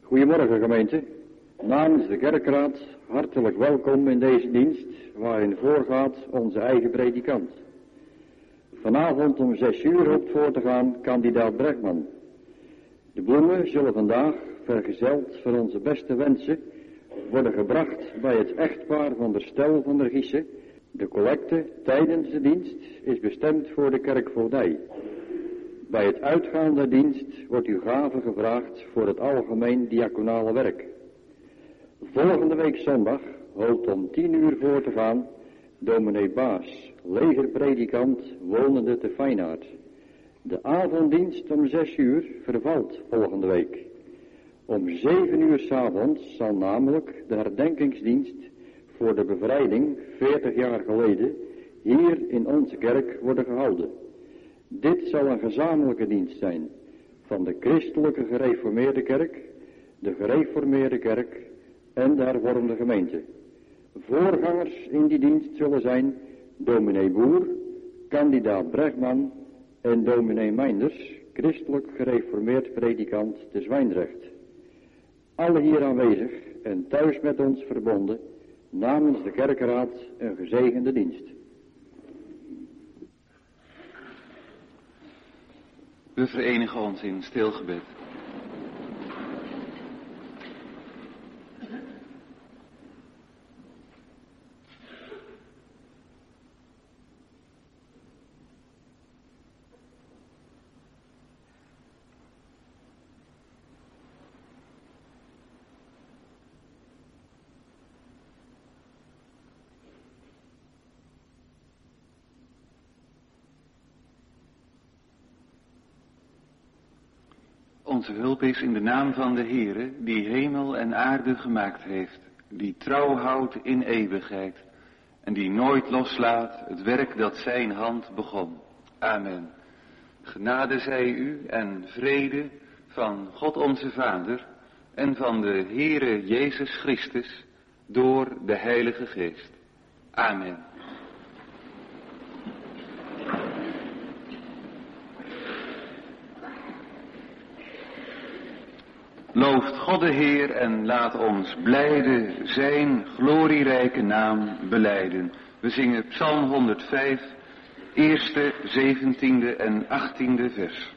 Goedemorgen gemeente. Namens de kerkraad hartelijk welkom in deze dienst waarin voorgaat onze eigen predikant. Vanavond om 6 uur hoopt voor te gaan kandidaat Bregman. De bloemen zullen vandaag, vergezeld van onze beste wensen, worden gebracht bij het echtpaar van der Stel van der Giesen. De collecte tijdens de dienst is bestemd voor de kerkvoogdij. Bij het uitgaan der dienst wordt uw gave gevraagd voor het algemeen diaconale werk. Volgende week zondag hoopt om 10 uur voor te gaan dominee Baas, legerpredikant wonende te Feyenaard. De avonddienst om 6 uur vervalt volgende week. Om 7 uur 's avonds zal namelijk de herdenkingsdienst voor de bevrijding 40 jaar geleden hier in onze kerk worden gehouden. Dit zal een gezamenlijke dienst zijn van de christelijke gereformeerde kerk, de gereformeerde kerk en de hervormde gemeente. Voorgangers in die dienst zullen zijn dominee Boer, kandidaat Bregman en dominee Meinders, christelijk gereformeerd predikant te Zwijndrecht. Alle hier aanwezig en thuis met ons verbonden, namens de kerkraad een gezegende dienst. We verenigen ons in stilgebed. Onze hulp is in de naam van de Heere, die hemel en aarde gemaakt heeft, die trouw houdt in eeuwigheid en die nooit loslaat het werk dat zijn hand begon. Amen. Genade zij u en vrede van God onze Vader en van de Heere Jezus Christus door de Heilige Geest. Amen. Looft God de Heer en laat ons blijde zijn glorierijke naam belijden. We zingen Psalm 105, eerste, 17e en 18e vers.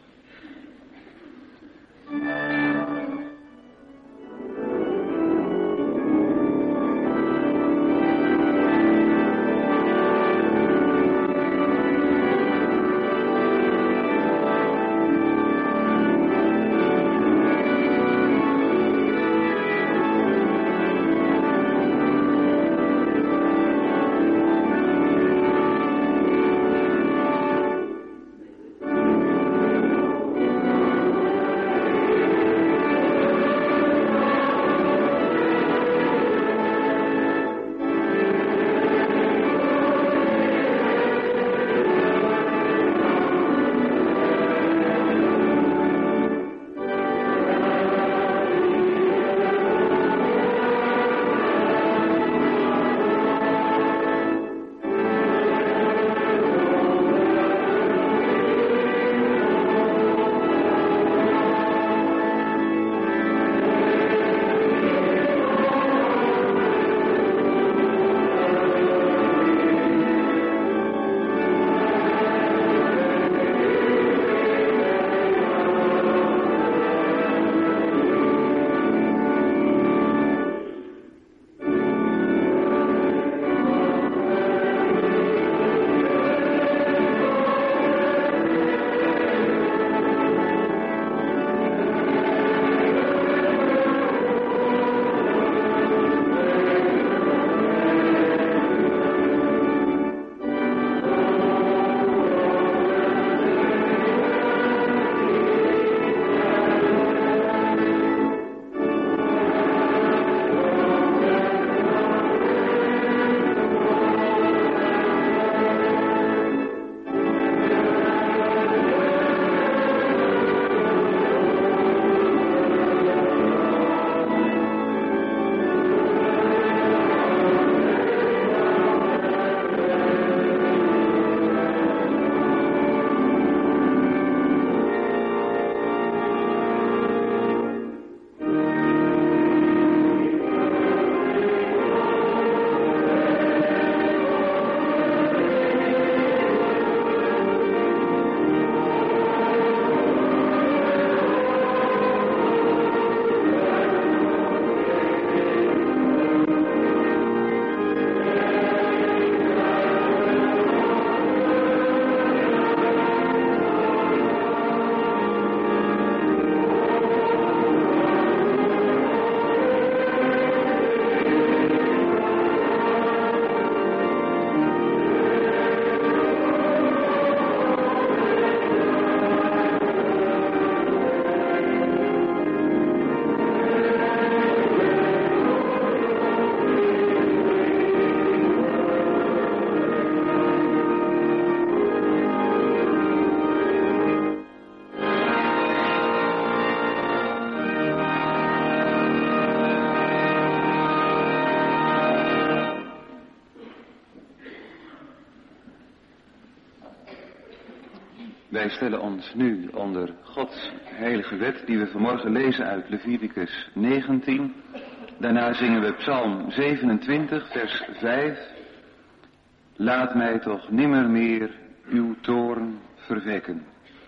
Wij stellen ons nu onder Gods heilige wet die we vanmorgen lezen uit Leviticus 19. Daarna zingen we Psalm 27 vers 5. Laat mij toch nimmer meer uw toorn verwekken.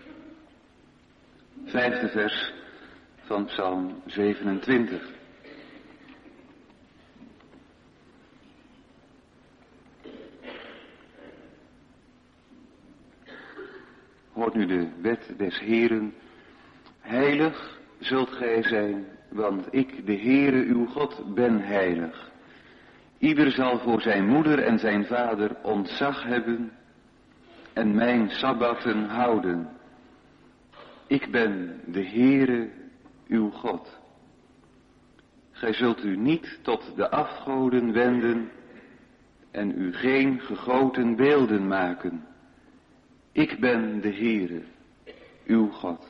5e vers van Psalm 27. Hoort nu de wet des Heeren. Heilig zult gij zijn, want ik, de Heere uw God, ben heilig. Ieder zal voor zijn moeder en zijn vader ontzag hebben en mijn sabbatten houden. Ik ben de Heere uw God. Gij zult u niet tot de afgoden wenden en u geen gegoten beelden maken. Ik ben de Heere, uw God.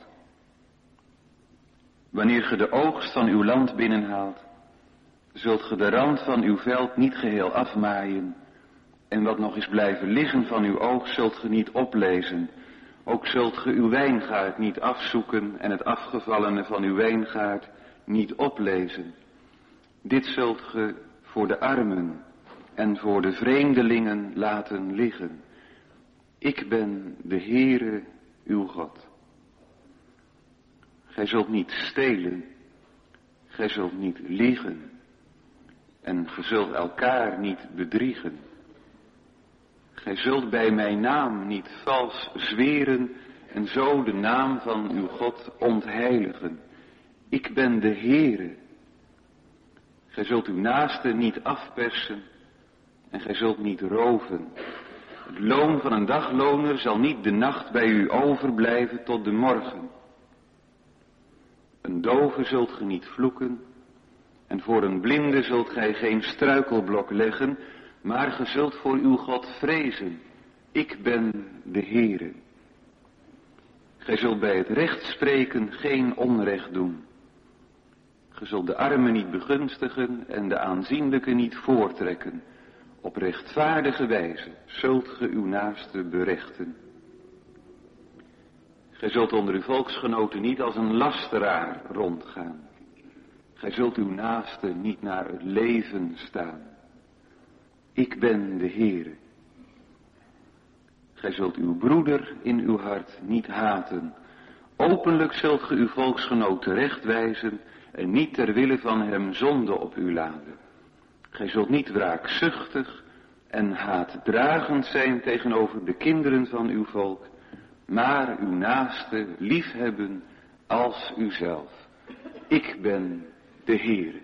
Wanneer ge de oogst van uw land binnenhaalt, zult ge de rand van uw veld niet geheel afmaaien, en wat nog is blijven liggen van uw oogst zult ge niet oplezen. Ook zult ge uw wijngaard niet afzoeken en het afgevallene van uw wijngaard niet oplezen. Dit zult ge voor de armen en voor de vreemdelingen laten liggen. Ik ben de Heere uw God. Gij zult niet stelen, gij zult niet liegen en gij zult elkaar niet bedriegen. Gij zult bij mijn naam niet vals zweren en zo de naam van uw God ontheiligen. Ik ben de Heere. Gij zult uw naaste niet afpersen en gij zult niet roven. Het loon van een dagloner zal niet de nacht bij u overblijven tot de morgen. Een dove zult ge niet vloeken en voor een blinde zult gij geen struikelblok leggen, maar ge zult voor uw God vrezen. Ik ben de Heere. Gij zult bij het recht spreken geen onrecht doen. Ge zult de armen niet begunstigen en de aanzienlijke niet voortrekken. Op rechtvaardige wijze zult ge uw naaste berechten. Gij zult onder uw volksgenoten niet als een lasteraar rondgaan. Gij zult uw naaste niet naar het leven staan. Ik ben de Heere. Gij zult uw broeder in uw hart niet haten. Openlijk zult ge uw volksgenoot terechtwijzen en niet ter wille van hem zonde op u laden. Gij zult niet wraakzuchtig en haatdragend zijn tegenover de kinderen van uw volk, maar uw naaste liefhebben als uzelf. Ik ben de Heere.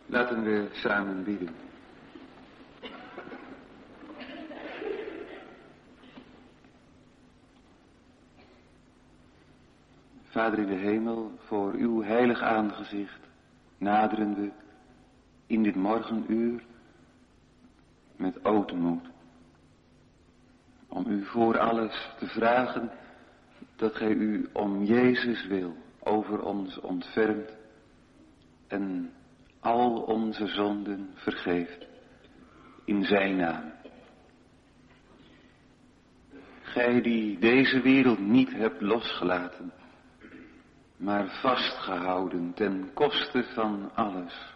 Laten we samen bidden. Vader in de hemel, voor uw heilig aangezicht naderen we in dit morgenuur met ootmoed. Om u voor alles te vragen dat gij u om Jezus wil over ons ontfermt en al onze zonden vergeeft in zijn naam. Gij die deze wereld niet hebt losgelaten, maar vastgehouden ten koste van alles.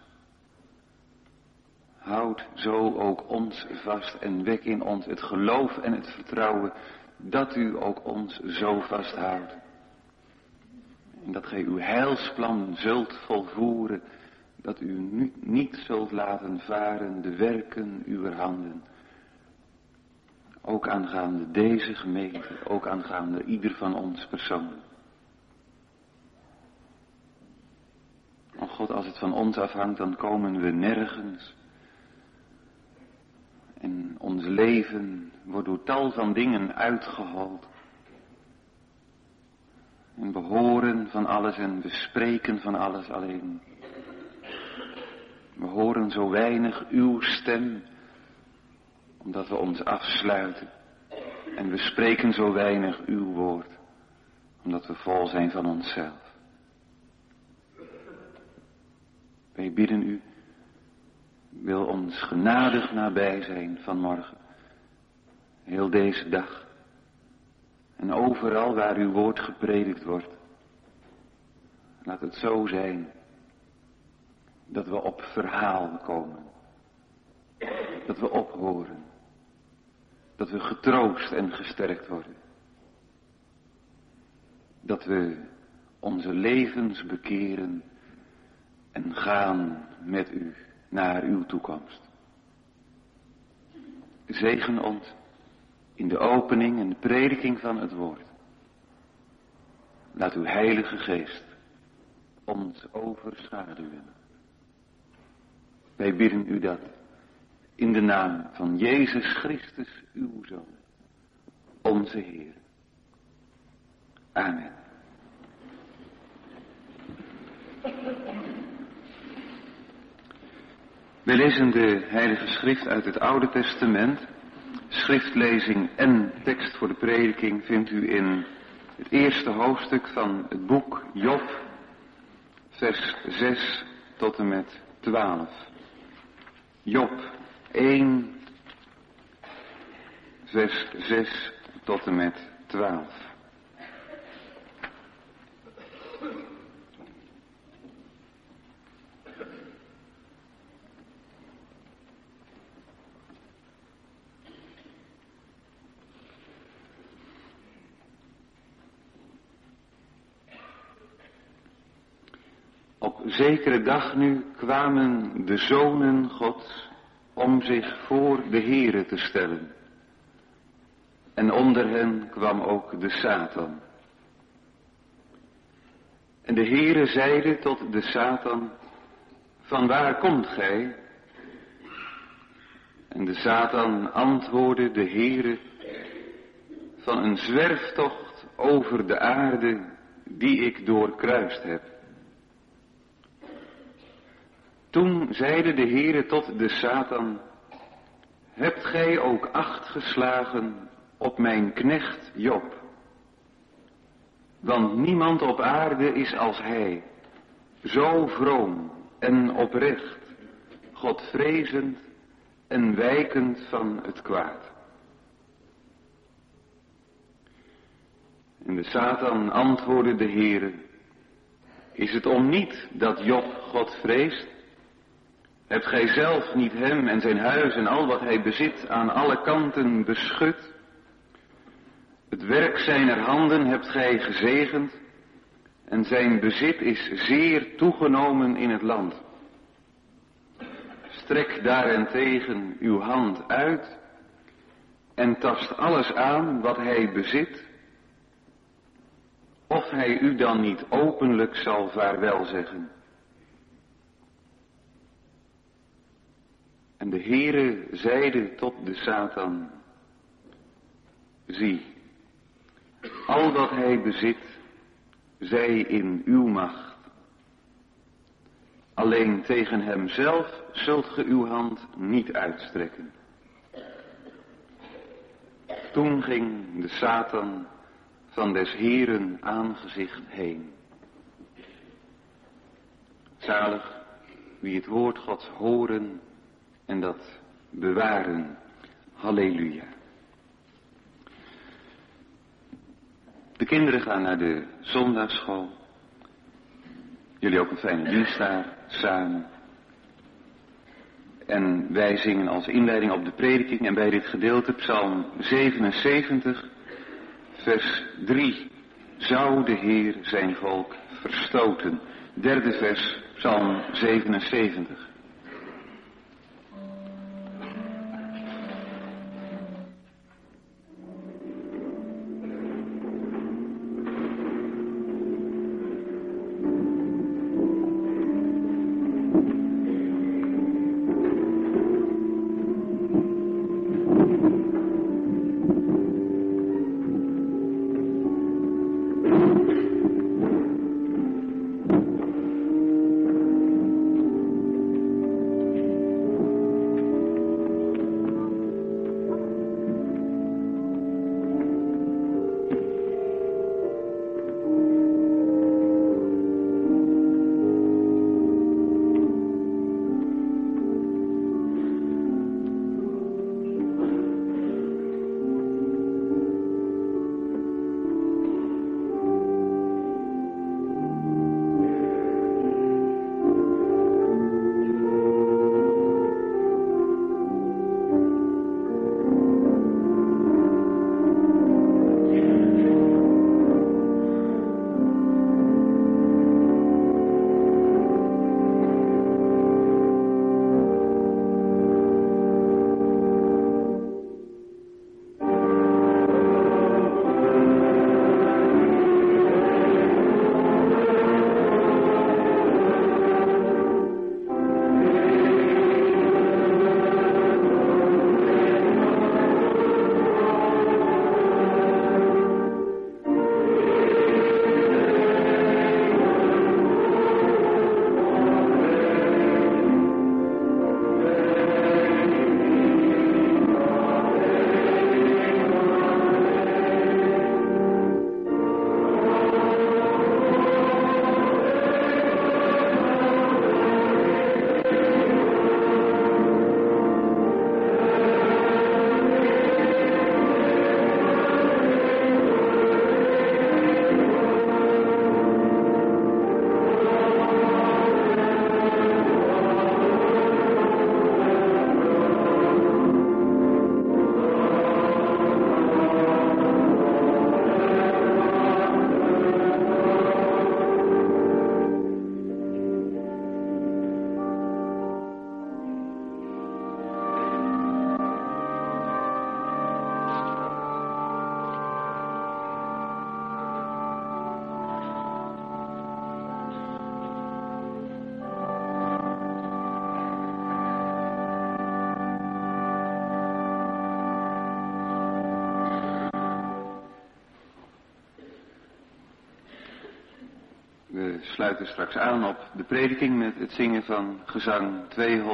Houd zo ook ons vast en wek in ons het geloof en het vertrouwen dat u ook ons zo vasthoudt. En dat gij uw heilsplan zult volvoeren, dat u nu niet zult laten varen de werken uwer handen. Ook aangaande deze gemeente, ook aangaande ieder van ons persoonlijk. O God, als het van ons afhangt, dan komen we nergens. En ons leven wordt door tal van dingen uitgehold. En we horen van alles en we spreken van alles alleen. We horen zo weinig uw stem, omdat we ons afsluiten. En we spreken zo weinig uw woord, omdat we vol zijn van onszelf. Wij bidden u, wil ons genadig nabij zijn vanmorgen, heel deze dag. En overal waar uw woord gepredikt wordt, laat het zo zijn dat we op verhaal komen, dat we ophoren, dat we getroost en gesterkt worden, dat we onze levens bekeren en gaan met u naar uw toekomst. Zegen ons in de opening en de prediking van het woord. Laat uw Heilige Geest ons overschaduwen. Wij bidden u dat in de naam van Jezus Christus, uw Zoon, onze Heer. Amen. We lezen de Heilige Schrift uit het Oude Testament. Schriftlezing en tekst voor de prediking vindt u in het eerste hoofdstuk van het boek Job, vers 6 tot en met 12. Job 1, vers 6 tot en met 12. Op zekere dag nu kwamen de zonen Gods om zich voor de Heere te stellen. En onder hen kwam ook de Satan. En de Heere zeide tot de Satan, vanwaar komt gij? En de Satan antwoordde de Heere, van een zwerftocht over de aarde die ik doorkruist heb. Toen zeide de Heere tot de Satan, hebt gij ook acht geslagen op mijn knecht Job? Want niemand op aarde is als hij, zo vroom en oprecht, Godvrezend en wijkend van het kwaad. En de Satan antwoordde de Heere, is het om niet dat Job God vreest? Hebt gij zelf niet hem en zijn huis en al wat hij bezit aan alle kanten beschut? Het werk zijner handen hebt gij gezegend en zijn bezit is zeer toegenomen in het land. Strek daarentegen uw hand uit en tast alles aan wat hij bezit, of hij u dan niet openlijk zal vaarwel zeggen. En de Heere zeide tot de Satan: zie, al wat hij bezit, zij in uw macht. Alleen tegen hemzelf zult ge uw hand niet uitstrekken. Toen ging de Satan van des Heeren aangezicht heen. Zalig wie het woord Gods horen en dat bewaren. Halleluja. De kinderen gaan naar de zondagsschool. Jullie ook een fijne dienst daar samen. En wij zingen als inleiding op de prediking en bij dit gedeelte Psalm 77, vers 3. Zou de Heer zijn volk verstoten? Derde vers, Psalm 77. We sluiten straks aan op de prediking met het zingen van gezang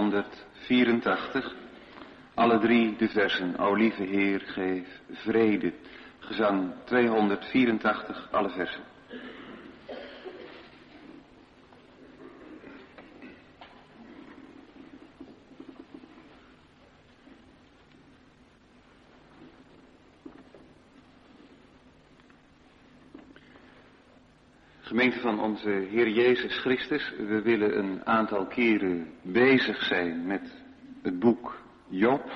284. Alle drie de versen, O lieve Heer, geef vrede. Gezang 284, alle versen. Gemeente van onze Heer Jezus Christus, we willen een aantal keren bezig zijn met het boek Job.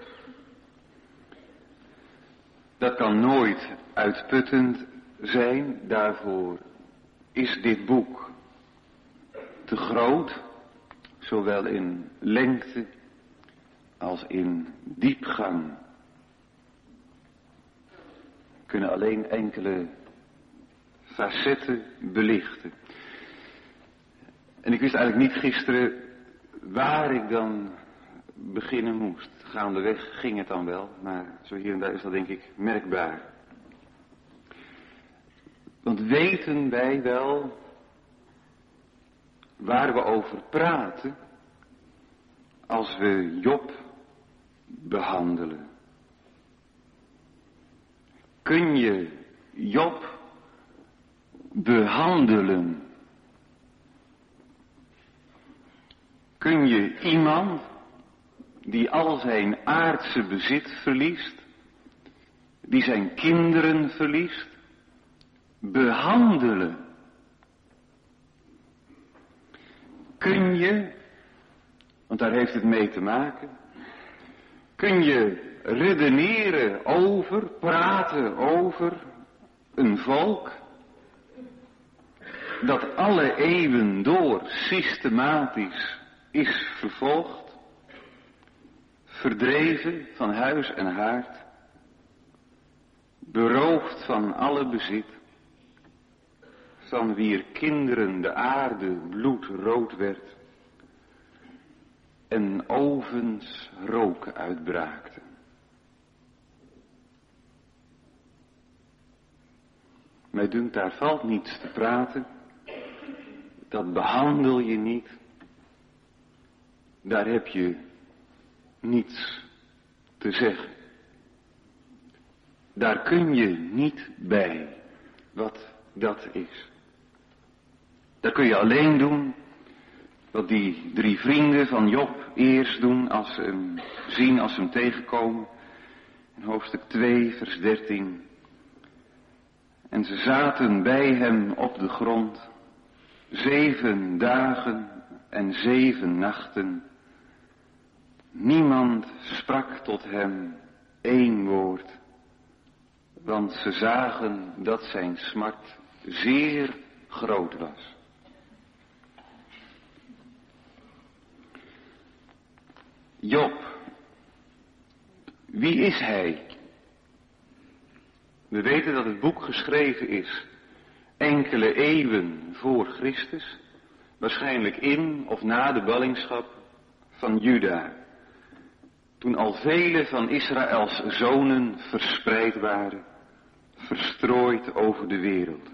Dat kan nooit uitputtend zijn, daarvoor is dit boek te groot, zowel in lengte als in diepgang. We kunnen alleen enkele facetten belichten. En ik wist eigenlijk niet gisteren waar ik dan beginnen moest. Gaandeweg ging het dan wel, maar zo hier en daar is dat denk ik merkbaar. Want weten wij wel waar we over praten als we Job behandelen? Kun je Job behandelen? Kun je iemand die al zijn aardse bezit verliest, die zijn kinderen verliest, behandelen? Kun je, want daar heeft het mee te maken, kun je redeneren over, praten over een volk dat alle eeuwen door systematisch is vervolgd, verdreven van huis en haard, beroofd van alle bezit, van wier kinderen de aarde bloedrood werd en ovens rook uitbraakte? Mij dunkt, daar valt niets te praten, dat behandel je niet, daar heb je niets te zeggen. Daar kun je niet bij wat dat is. Daar kun je alleen doen wat die 3 vrienden van Job eerst doen als ze hem zien, als ze hem tegenkomen. In hoofdstuk 2, vers 13. En ze zaten bij hem op de grond 7 dagen en 7 nachten. Niemand sprak tot hem 1 woord, want ze zagen dat zijn smart zeer groot was. Job, wie is hij? We weten dat het boek geschreven is enkele eeuwen voor Christus, waarschijnlijk in of na de ballingschap van Juda, toen al vele van Israëls zonen verspreid waren, verstrooid over de wereld.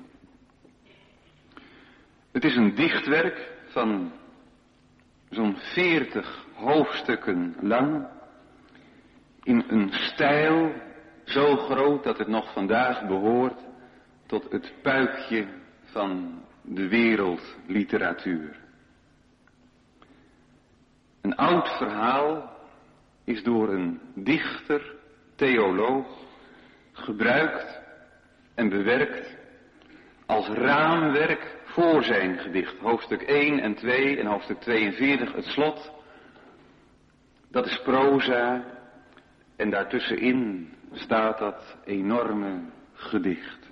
Het is een dichtwerk van zo'n 40 hoofdstukken lang, in een stijl zo groot dat het nog vandaag behoort tot het puikje van de wereldliteratuur. Een oud verhaal is door een dichter, theoloog, gebruikt en bewerkt als raamwerk voor zijn gedicht. Hoofdstuk 1 en 2 en hoofdstuk 42, het slot. Dat is proza en daartussenin staat dat enorme gedicht.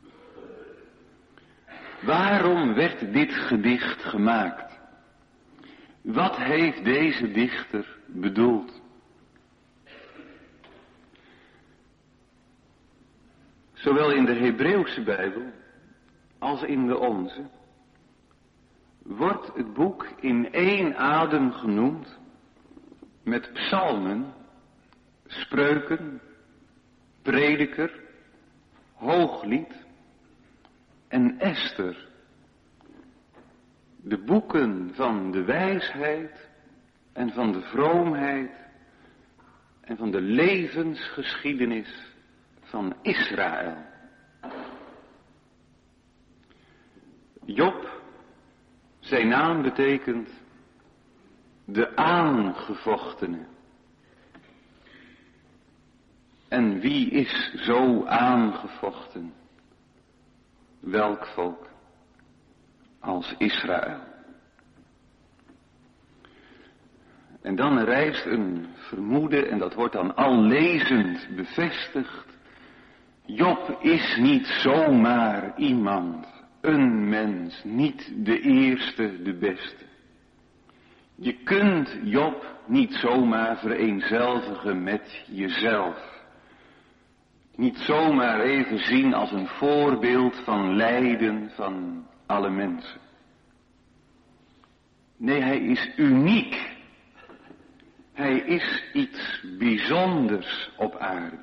Waarom werd dit gedicht gemaakt? Wat heeft deze dichter bedoeld? Zowel in de Hebreeuwse Bijbel als in de onze wordt het boek in 1 adem genoemd met psalmen, spreuken, prediker, hooglied en Ester. De boeken van de wijsheid en van de vroomheid en van de levensgeschiedenis van Israël. Job, zijn naam betekent de aangevochtene. En wie is zo aangevochten? Welk volk als Israël? En dan rijst een vermoeden, en dat wordt dan al lezend bevestigd. Job is niet zomaar iemand, een mens, niet de eerste, de beste. Je kunt Job niet zomaar vereenzelvigen met jezelf. Niet zomaar even zien als een voorbeeld van lijden van alle mensen. Nee, hij is uniek. Hij is iets bijzonders op aarde.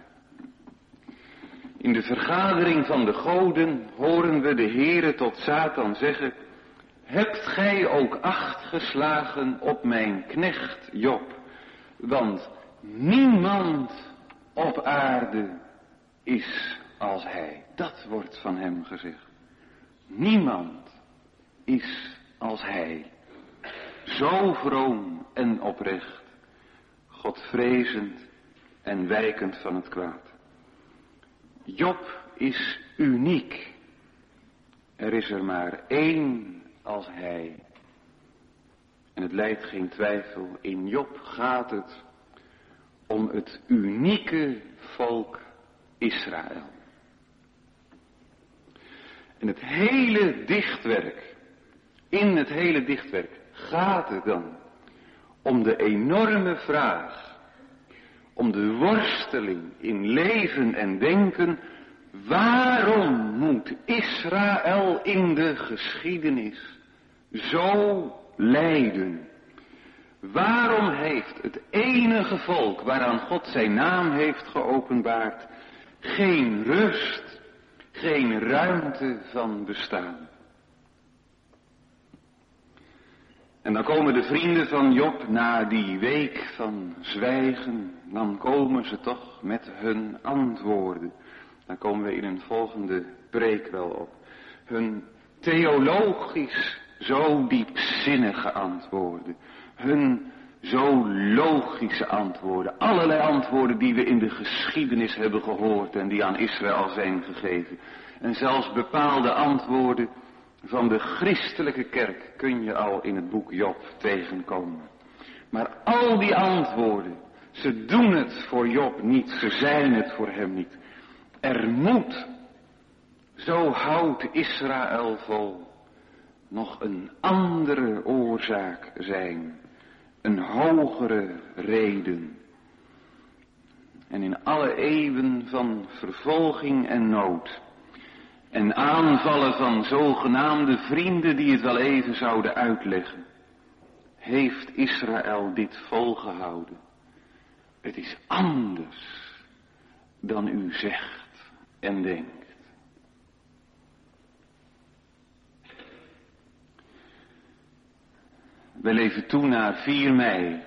In de vergadering van de goden horen we de Heere tot Satan zeggen: hebt gij ook acht geslagen op mijn knecht Job? Want niemand op aarde is als hij. Dat wordt van hem gezegd. Niemand is als hij. Zo vroom en oprecht, Godvrezend en wijkend van het kwaad. Job is uniek. Er is er maar één als hij. En het lijdt geen twijfel, in Job gaat het om het unieke volk Israël. En het hele dichtwerk, in het hele dichtwerk gaat het dan om de enorme vraag, om de worsteling in leven en denken: waarom moet Israël in de geschiedenis zo lijden? Waarom heeft het enige volk waaraan God zijn naam heeft geopenbaard geen rust, geen ruimte van bestaan? En dan komen de vrienden van Job na die week van zwijgen, dan komen ze toch met hun antwoorden. Daar komen we in een volgende preek wel op. Hun theologisch zo diepzinnige antwoorden. Hun zo logische antwoorden. Allerlei antwoorden die we in de geschiedenis hebben gehoord en die aan Israël zijn gegeven. En zelfs bepaalde antwoorden van de christelijke kerk kun je al in het boek Job tegenkomen. Maar al die antwoorden, ze doen het voor Job niet, ze zijn het voor hem niet. Er moet, zo houdt Israël vol, nog een andere oorzaak zijn. Een hogere reden. En in alle eeuwen van vervolging en nood en aanvallen van zogenaamde vrienden die het wel even zouden uitleggen, heeft Israël dit volgehouden. Het is anders dan u zegt en denkt. We leven toe naar 4 mei.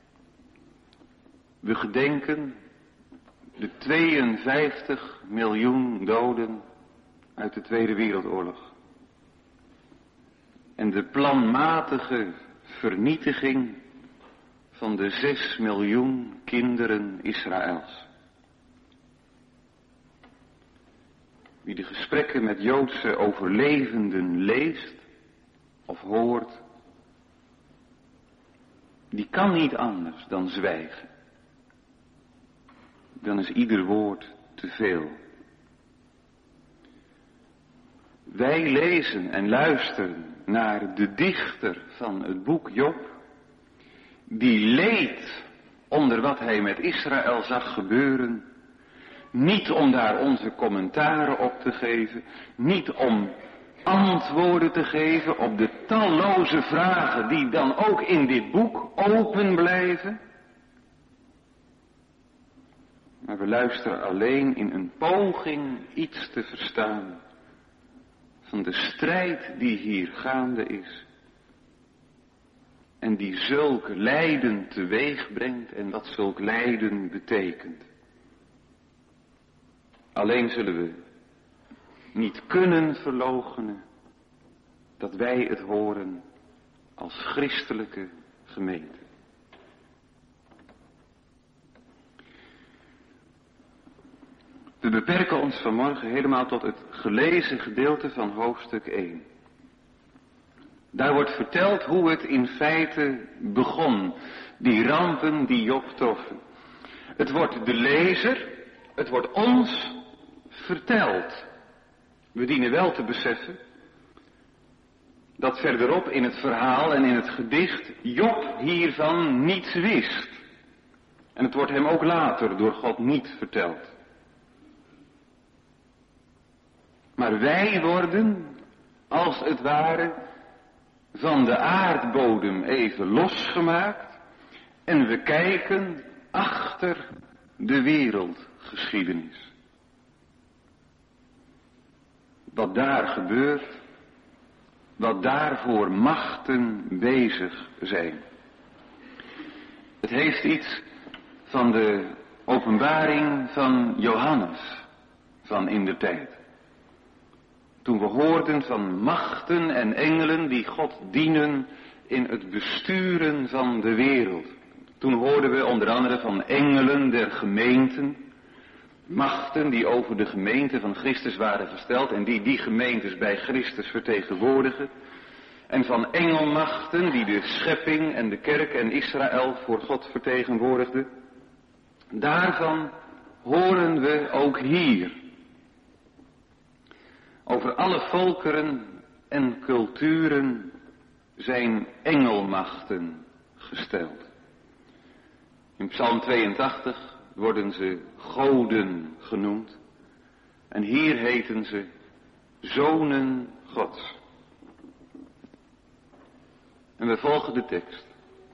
We gedenken de 52 miljoen doden uit de Tweede Wereldoorlog. En de planmatige vernietiging van de 6 miljoen kinderen Israëls. Wie de gesprekken met Joodse overlevenden leest of hoort, die kan niet anders dan zwijgen. Dan is ieder woord te veel. Wij lezen en luisteren naar de dichter van het boek Job, die leed onder wat hij met Israël zag gebeuren, niet om daar onze commentaren op te geven, niet om antwoorden te geven op de talloze vragen die dan ook in dit boek open blijven. Maar we luisteren alleen in een poging iets te verstaan van de strijd die hier gaande is. En die zulk lijden teweeg brengt en wat zulk lijden betekent. Alleen zullen we niet kunnen verloochenen dat wij het horen als christelijke gemeente. We beperken ons vanmorgen helemaal tot het gelezen gedeelte van hoofdstuk 1. Daar wordt verteld hoe het in feite begon, die rampen die Job troffen. Het wordt de lezer, het wordt ons verteld. We dienen wel te beseffen dat verderop in het verhaal en in het gedicht Job hiervan niets wist. En het wordt hem ook later door God niet verteld. Maar wij worden, als het ware, van de aardbodem even losgemaakt En we kijken achter de wereldgeschiedenis. Wat daar gebeurt, wat daarvoor machten bezig zijn. Het heeft iets van de openbaring van Johannes van indertijd. Toen we hoorden van machten en engelen die God dienen in het besturen van de wereld. Toen hoorden we onder andere van engelen der gemeenten. Machten die over de gemeente van Christus waren gesteld en die gemeentes bij Christus vertegenwoordigen. En van engelmachten die de schepping en de kerk en Israël voor God vertegenwoordigden. Daarvan horen we ook hier. Over alle volkeren en culturen zijn engelmachten gesteld. In Psalm 82 worden ze goden genoemd. En hier heten ze zonen Gods. En we volgen de tekst.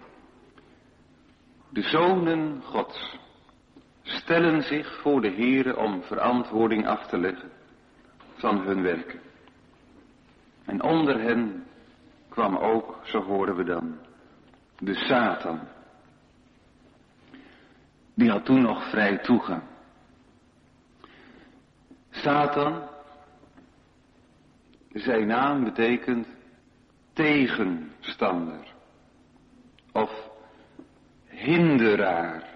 De zonen Gods stellen zich voor de Heere om verantwoording af te leggen van hun werken. En onder hen kwam ook, zo horen we dan, de Satan. Die had toen nog vrij toegang. Satan, zijn naam betekent tegenstander of hinderaar.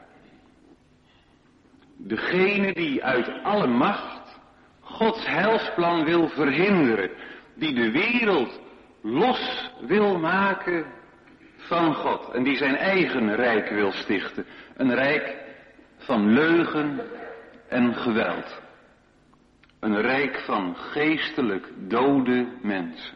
Degene die uit alle macht Gods heilsplan wil verhinderen, die de wereld los wil maken van God en die zijn eigen rijk wil stichten. Een rijk van leugen en geweld. Een rijk van geestelijk dode mensen.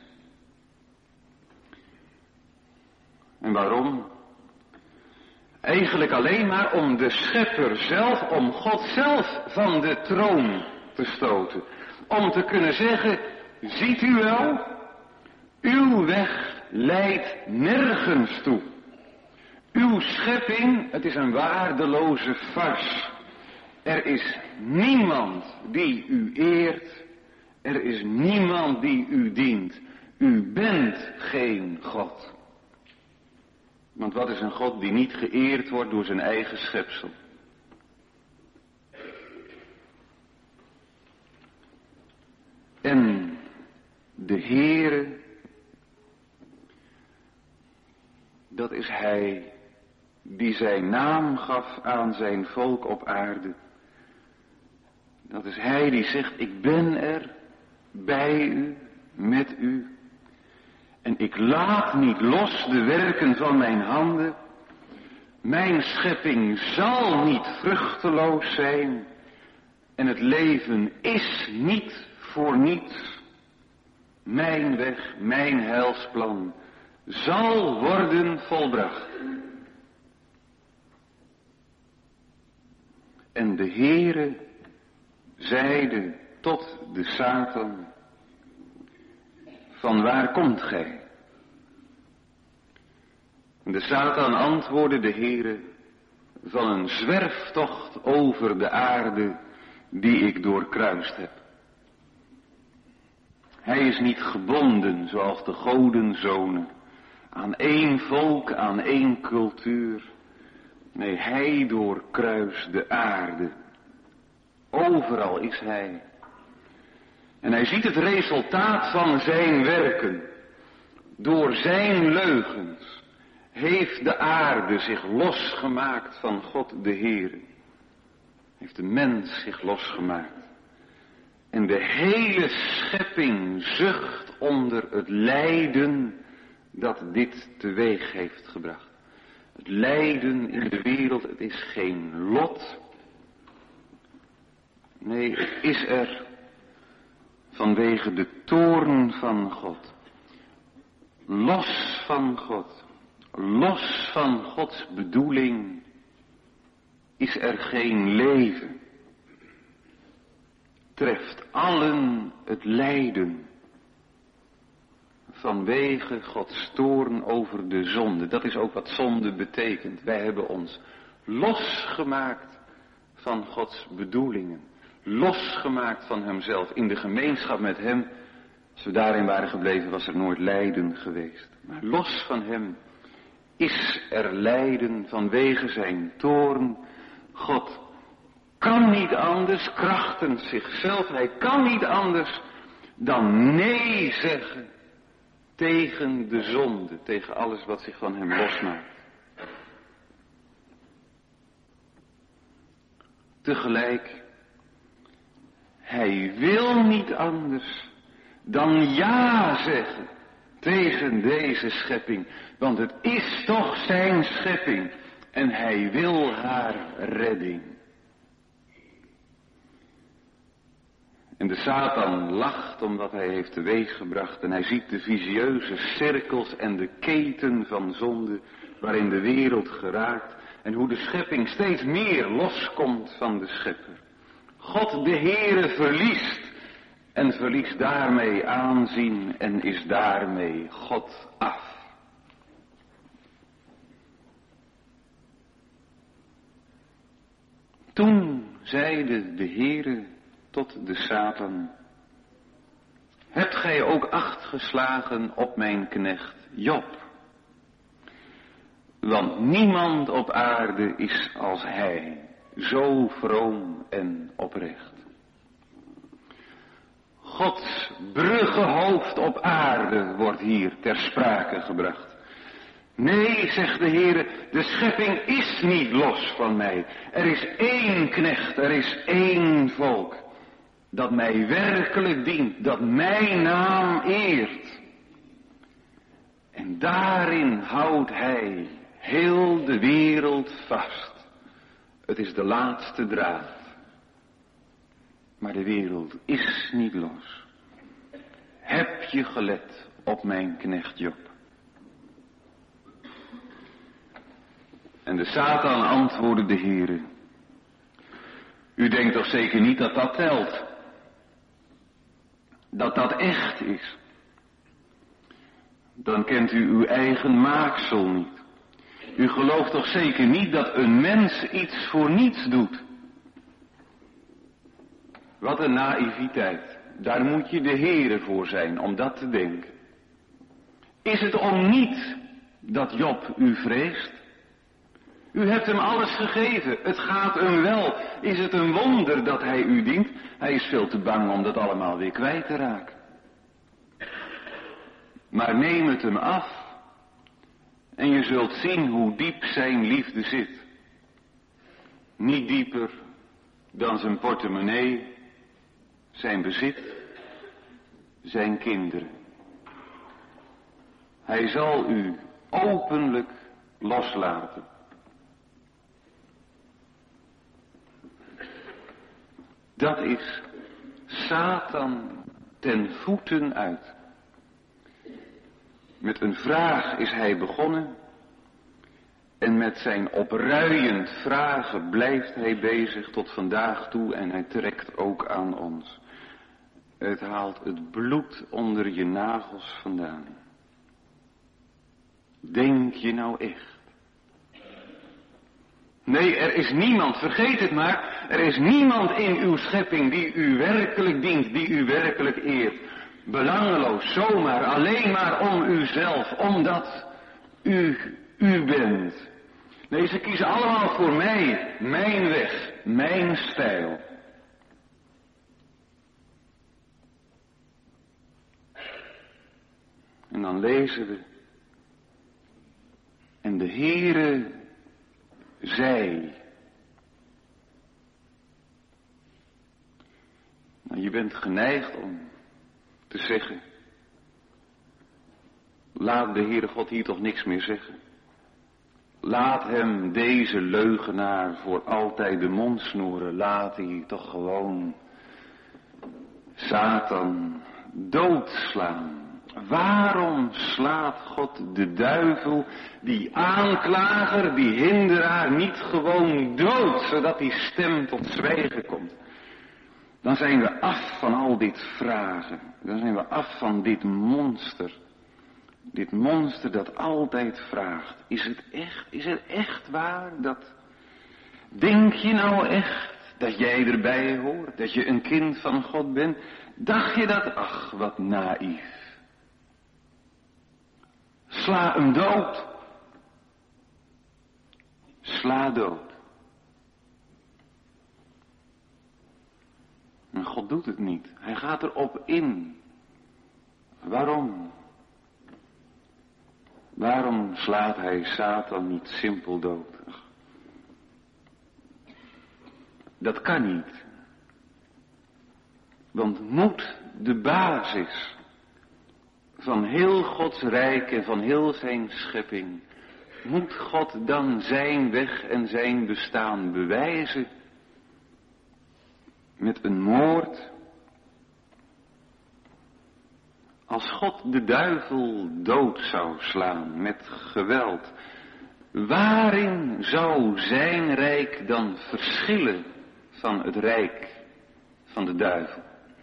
En waarom? Eigenlijk alleen maar om de schepper zelf, om God zelf van de troon te stoten. Om te kunnen zeggen, ziet u wel, uw weg leidt nergens toe. Uw schepping, het is een waardeloze farce. Er is niemand die u eert. Er is niemand die u dient. U bent geen God. Want wat is een God die niet geëerd wordt door zijn eigen schepsel? En de Heere, dat is Hij die zijn naam gaf aan zijn volk op aarde. Dat is Hij die zegt, ik ben er bij u, met u. En ik laat niet los de werken van mijn handen. Mijn schepping zal niet vruchteloos zijn. En het leven is niet voor niets. Mijn weg, mijn heilsplan zal worden volbracht. En de Heere zeide tot de Satan, van waar komt gij? En de Satan antwoordde de Heere, van een zwerftocht over de aarde die ik doorkruist heb. Hij is niet gebonden, zoals de godenzonen, aan één volk, aan één cultuur. Nee, hij doorkruist de aarde. Overal is hij. En hij ziet het resultaat van zijn werken. Door zijn leugens heeft de aarde zich losgemaakt van God de Heere. Heeft de mens zich losgemaakt. En de hele schepping zucht onder het lijden dat dit teweeg heeft gebracht. Het lijden in de wereld, het is geen lot. Nee, het is er vanwege de toorn van God. Los van God, los van Gods bedoeling, is er geen leven. Treft allen het lijden vanwege Gods toorn over de zonde. Dat is ook wat zonde betekent. Wij hebben ons losgemaakt van Gods bedoelingen. Losgemaakt van hemzelf. In de gemeenschap met hem, als we daarin waren gebleven, was er nooit lijden geweest. Maar los van hem is er lijden vanwege zijn toorn. God kan niet anders, krachtens zichzelf, hij kan niet anders dan nee zeggen tegen de zonde, tegen alles wat zich van hem losmaakt. Tegelijk, hij wil niet anders dan ja zeggen tegen deze schepping, want het is toch zijn schepping en hij wil haar redding. En de Satan lacht omdat hij heeft teweeggebracht en hij ziet de visieuze cirkels en de keten van zonde waarin de wereld geraakt en hoe de schepping steeds meer loskomt van de schepper. God de Heere verliest en verliest daarmee aanzien en is daarmee God af. Toen zeide de Heere tot de Satan: hebt gij ook acht geslagen op mijn knecht Job? Want niemand op aarde is als hij, zo vroom en oprecht. Gods bruggenhoofd op aarde wordt hier ter sprake gebracht. Nee, zegt de Heere, de schepping is niet los van mij. Er is één knecht, er is één volk dat mij werkelijk dient, dat mijn naam eert. En daarin houdt hij heel de wereld vast. Het is de laatste draad. Maar de wereld is niet los. Heb je gelet op mijn knecht Job? En de Satan antwoordde de Heere: u denkt toch zeker niet dat dat telt? Dat dat echt is? Dan kent u uw eigen maaksel niet. U gelooft toch zeker niet dat een mens iets voor niets doet? Wat een naïviteit. Daar moet je de Heere voor zijn om dat te denken. Is het om niet dat Job u vreest? U hebt hem alles gegeven. Het gaat hem wel. Is het een wonder dat hij u dient? Hij is veel te bang om dat allemaal weer kwijt te raken. Maar neem het hem af. En je zult zien hoe diep zijn liefde zit. Niet dieper dan zijn portemonnee, zijn bezit, zijn kinderen. Hij zal u openlijk loslaten. Dat is Satan ten voeten uit. Met een vraag is hij begonnen. En met zijn opruiend vragen blijft hij bezig tot vandaag toe. En hij trekt ook aan ons. Het haalt het bloed onder je nagels vandaan. Denk je nou echt? Nee, er is niemand, vergeet het maar, er is niemand in uw schepping die u werkelijk dient, die u werkelijk eert. Belangeloos, zomaar, alleen maar om uzelf, omdat u bent. Nee, ze kiezen allemaal voor mij, mijn weg, mijn stijl. En dan lezen we: en de Heere zei. Nou, je bent geneigd om te zeggen: laat de Heere God hier toch niks meer zeggen. Laat hem, deze leugenaar, voor altijd de mond snoeren. Laat hij toch gewoon Satan doodslaan. Waarom slaat God de duivel, die aanklager, die hinderaar, niet gewoon dood, zodat die stem tot zwijgen komt? Dan zijn we af van al dit vragen. Dan zijn we af van dit monster. Dit monster dat altijd vraagt, is het echt waar dat... Denk je nou echt dat jij erbij hoort, dat je een kind van God bent? Dacht je dat? Ach, wat naïef. Sla hem dood. Sla dood. Maar God doet het niet. Hij gaat erop in. Waarom? Waarom slaat hij Satan niet simpel dood? Dat kan niet. Want moet de basis van heel Gods rijk en van heel zijn schepping, moet God dan zijn weg en zijn bestaan bewijzen met een moord? Als God de duivel dood zou slaan met geweld, waarin zou zijn rijk dan verschillen van het rijk van de duivel?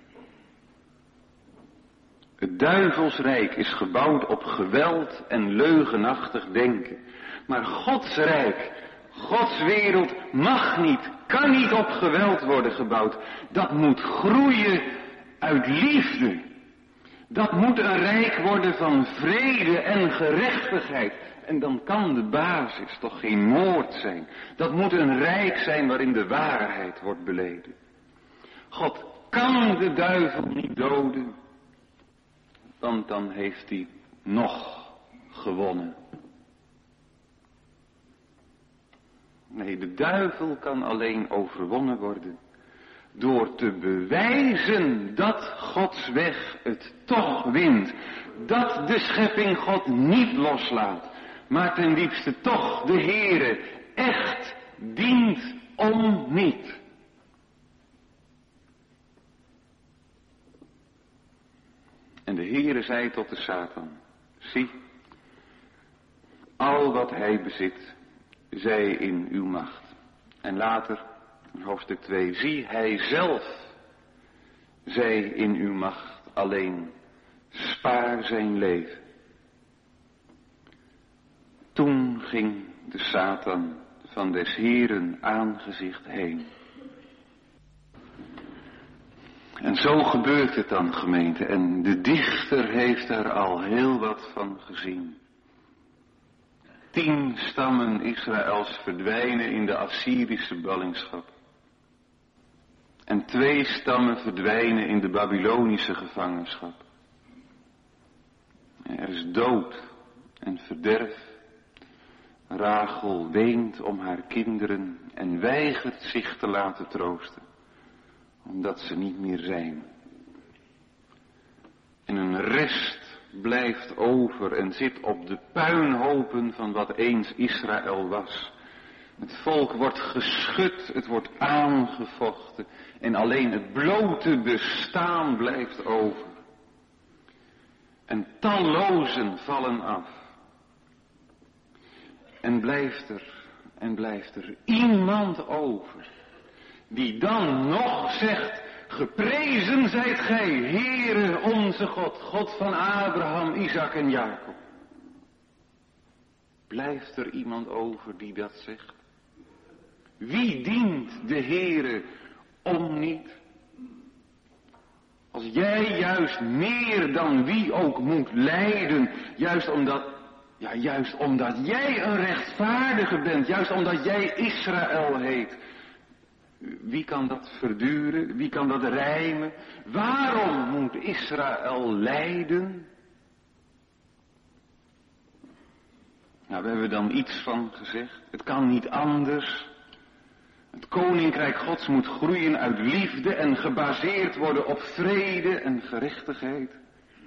Het duivelsrijk is gebouwd op geweld en leugenachtig denken. Maar Gods rijk, Gods wereld mag niet, kan niet op geweld worden gebouwd. Dat moet groeien uit liefde. Dat moet een rijk worden van vrede en gerechtigheid. En dan kan de basis toch geen moord zijn. Dat moet een rijk zijn waarin de waarheid wordt beleden. God kan de duivel niet doden, want dan heeft hij nog gewonnen. Nee, de duivel kan alleen overwonnen worden door te bewijzen dat Gods weg het toch wint. Dat de schepping God niet loslaat, maar ten diepste toch de Heere echt dient om niet. En de Heere zei tot de Satan, zie, al wat hij bezit, zij in uw macht. En later, in hoofdstuk 2, zie, hij zelf, zij in uw macht, alleen spaar zijn leven. Toen ging de Satan van des Heeren aangezicht heen. En zo gebeurt het dan, gemeente, en de dichter heeft er al heel wat van gezien. 10 stammen Israëls verdwijnen in de Assyrische ballingschap. En 2 stammen verdwijnen in de Babylonische gevangenschap. Er is dood en verderf. Rachel weent om haar kinderen en weigert zich te laten troosten, omdat ze niet meer zijn. En een rest blijft over en zit op de puinhopen van wat eens Israël was. Het volk wordt geschud, het wordt aangevochten en alleen het blote bestaan blijft over. En tallozen vallen af. En blijft er iemand over die dan nog zegt, geprezen zijt gij, Heere onze God, God van Abraham, Isaac en Jacob. Blijft er iemand over die dat zegt? Wie dient de Heere om niet? Als jij juist meer dan wie ook moet lijden, juist omdat jij een rechtvaardige bent, juist omdat jij Israël heet. Wie kan dat verduren? Wie kan dat rijmen? Waarom moet Israël lijden? Nou, we hebben dan iets van gezegd. Het kan niet anders. Het koninkrijk Gods moet groeien uit liefde en gebaseerd worden op vrede en gerechtigheid.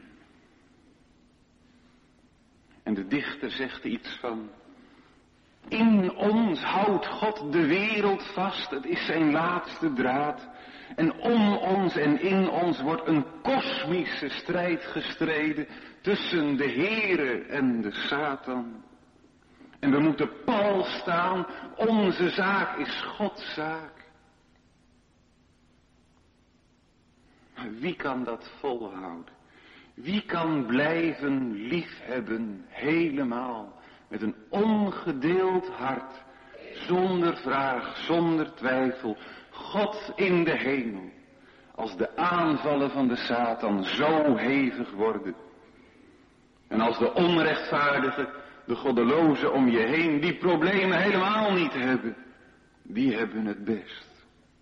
En de dichter zegt iets van, in ons houdt God de wereld vast, het is zijn laatste draad. En om ons en in ons wordt een kosmische strijd gestreden tussen de Heere en de Satan. En we moeten pal staan, onze zaak is Gods zaak. Maar wie kan dat volhouden? Wie kan blijven liefhebben helemaal, met een ongedeeld hart, zonder vraag, zonder twijfel, God in de hemel, als de aanvallen van de Satan zo hevig worden. En als de onrechtvaardigen, de goddelozen om je heen, die problemen helemaal niet hebben, die hebben het best.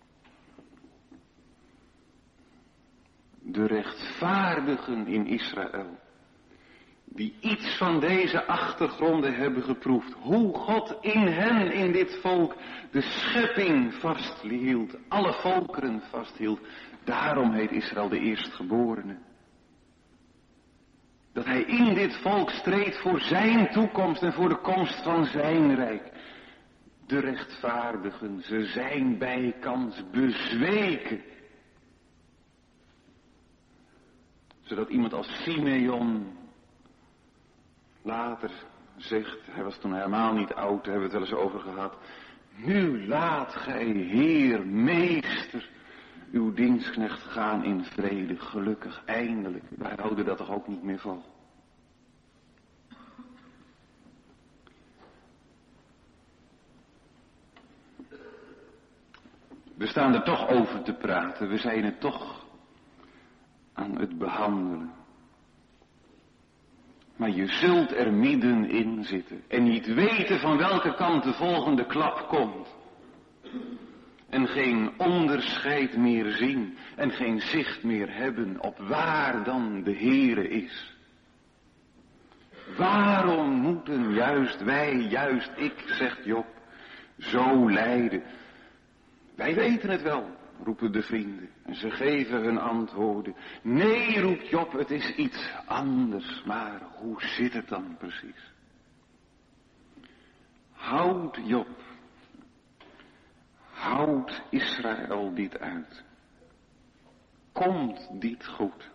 De rechtvaardigen in Israël, die iets van deze achtergronden hebben geproefd, hoe God in hen, in dit volk, de schepping vasthield, alle volkeren vasthield. Daarom heet Israël de eerstgeborene. Dat hij in dit volk streed voor zijn toekomst en voor de komst van zijn rijk. De rechtvaardigen, ze zijn bijkans bezweken. Zodat iemand als Simeon later zegt, hij was toen helemaal niet oud, daar hebben we het wel eens over gehad. Nu laat gij, Heer, Meester, uw dienstknecht gaan in vrede, gelukkig, eindelijk. Wij houden dat toch ook niet meer vol. We staan er toch over te praten, we zijn er toch aan het behandelen. Maar je zult er middenin zitten en niet weten van welke kant de volgende klap komt. En geen onderscheid meer zien en geen zicht meer hebben op waar dan de Heere is. Waarom moeten juist wij, juist ik, zegt Job, zo lijden? Wij weten het wel, roepen de vrienden. En ze geven hun antwoorden. Nee, roept Job, het is iets anders. Maar hoe zit het dan precies? Houdt Job, houdt Israël dit uit? Komt dit goed?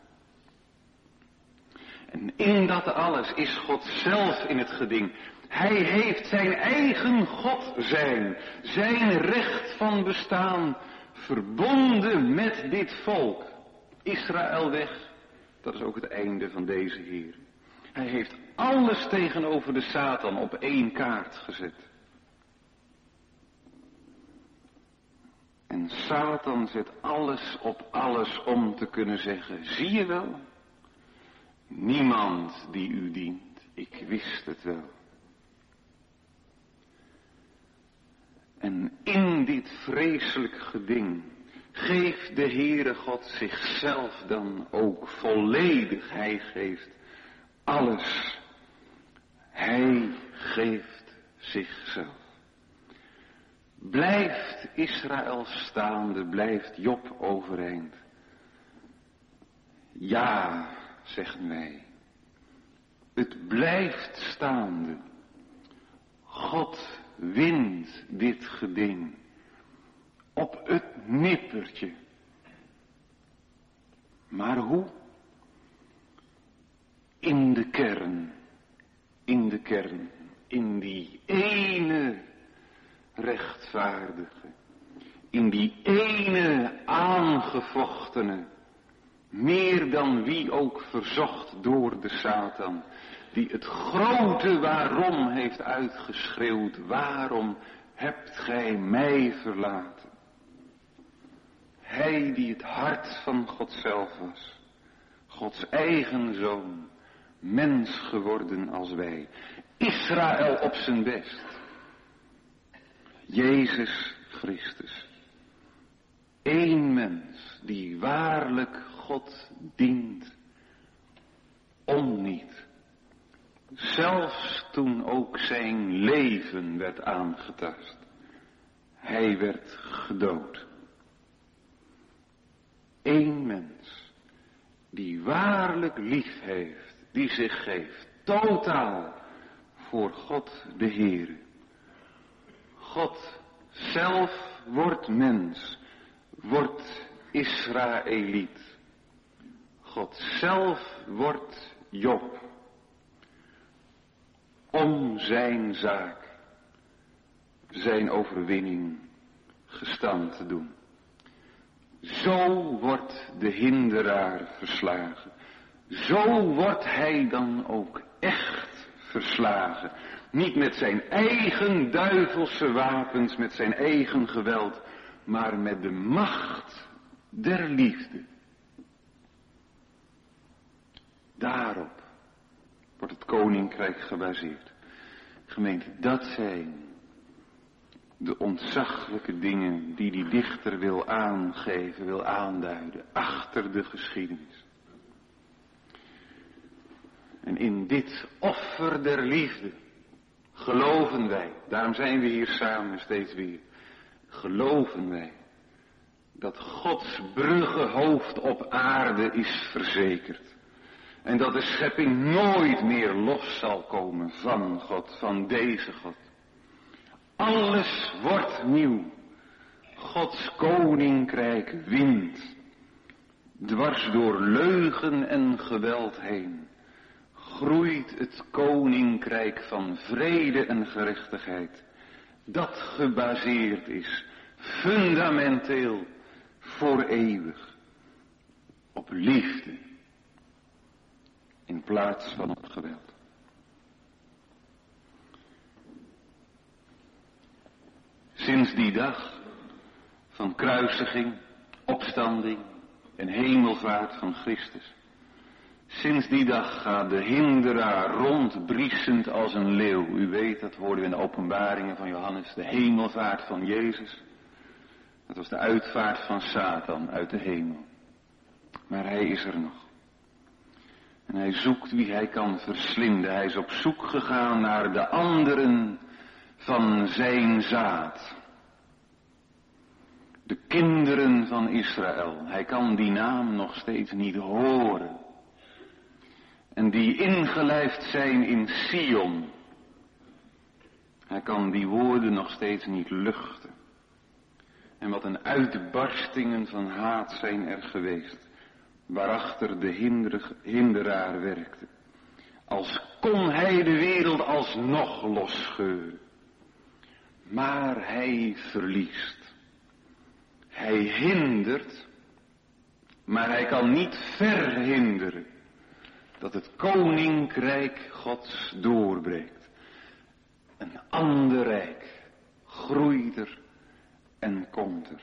En in dat alles is God zelf in het geding. Hij heeft zijn eigen God zijn recht van bestaan verbonden met dit volk. Israël weg, dat is ook het einde van deze Heer. Hij heeft alles tegenover de Satan op één kaart gezet. En Satan zet alles op alles om te kunnen zeggen, zie je wel? Niemand die u dient, ik wist het wel. En in dit vreselijk geding geeft de Heere God zichzelf dan ook volledig. Hij geeft alles. Hij geeft zichzelf. Blijft Israël staande, blijft Job overeind. Ja, zeggen wij. Het blijft staande. God wint dit geding. Op het nippertje. Maar hoe? In de kern. In de kern. In die ene rechtvaardige. In die ene aangevochtene. Meer dan wie ook verzocht door de Satan. Die het grote waarom heeft uitgeschreeuwd. Waarom hebt gij mij verlaten? Hij die het hart van God zelf was. Gods eigen zoon. Mens geworden als wij. Israël op zijn best. Jezus Christus. Eén mens die waarlijk God dient. Om niet. Zelfs toen ook zijn leven werd aangetast. Hij werd gedood. Eén mens die waarlijk lief heeft, die zich geeft, totaal voor God de Heere. God zelf wordt mens, wordt Israëliet. God zelf wordt Job. Om zijn zaak, zijn overwinning gestand te doen. Zo wordt de hinderaar verslagen. Zo wordt hij dan ook echt verslagen. Niet met zijn eigen duivelse wapens, met zijn eigen geweld, maar met de macht der liefde. Daarop wordt het koninkrijk gebaseerd. Gemeente, dat zijn de ontzaglijke dingen die die dichter wil aangeven, wil aanduiden, achter de geschiedenis. En in dit offer der liefde geloven wij, daarom zijn we hier samen steeds weer, geloven wij dat Gods bruggenhoofd op aarde is verzekerd. En dat de schepping nooit meer los zal komen van God, van deze God. Alles wordt nieuw. Gods koninkrijk wint. Dwars door leugen en geweld heen groeit het koninkrijk van vrede en gerechtigheid. Dat gebaseerd is, fundamenteel, voor eeuwig, op liefde. In plaats van op geweld. Sinds die dag van kruisiging, opstanding en hemelvaart van Christus. Sinds die dag gaat de hinderaar rondbriesend als een leeuw. U weet, dat hoorden we in de openbaringen van Johannes. De hemelvaart van Jezus. Dat was de uitvaart van Satan uit de hemel. Maar hij is er nog. En hij zoekt wie hij kan verslinden. Hij is op zoek gegaan naar de anderen van zijn zaad. De kinderen van Israël. Hij kan die naam nog steeds niet horen. En die ingelijfd zijn in Sion. Hij kan die woorden nog steeds niet luchten. En wat een uitbarstingen van haat zijn er geweest. Waarachter de hinderaar werkte. Als kon hij de wereld alsnog losscheuren. Maar hij verliest. Hij hindert, maar hij kan niet verhinderen dat het koninkrijk Gods doorbreekt. Een ander rijk groeit er en komt er.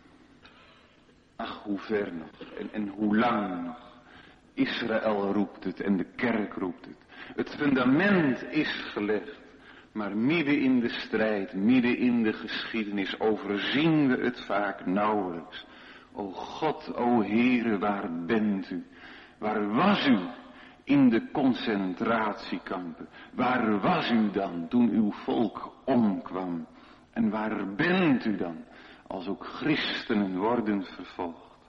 Ach, hoe ver nog en hoe lang nog. Israël roept het en de kerk roept het. Het fundament is gelegd. Maar midden in de strijd, midden in de geschiedenis overzien we het vaak nauwelijks. O God, o Heere, waar bent u? Waar was u in de concentratiekampen? Waar was u dan toen uw volk omkwam? En waar bent u dan als ook christenen worden vervolgd?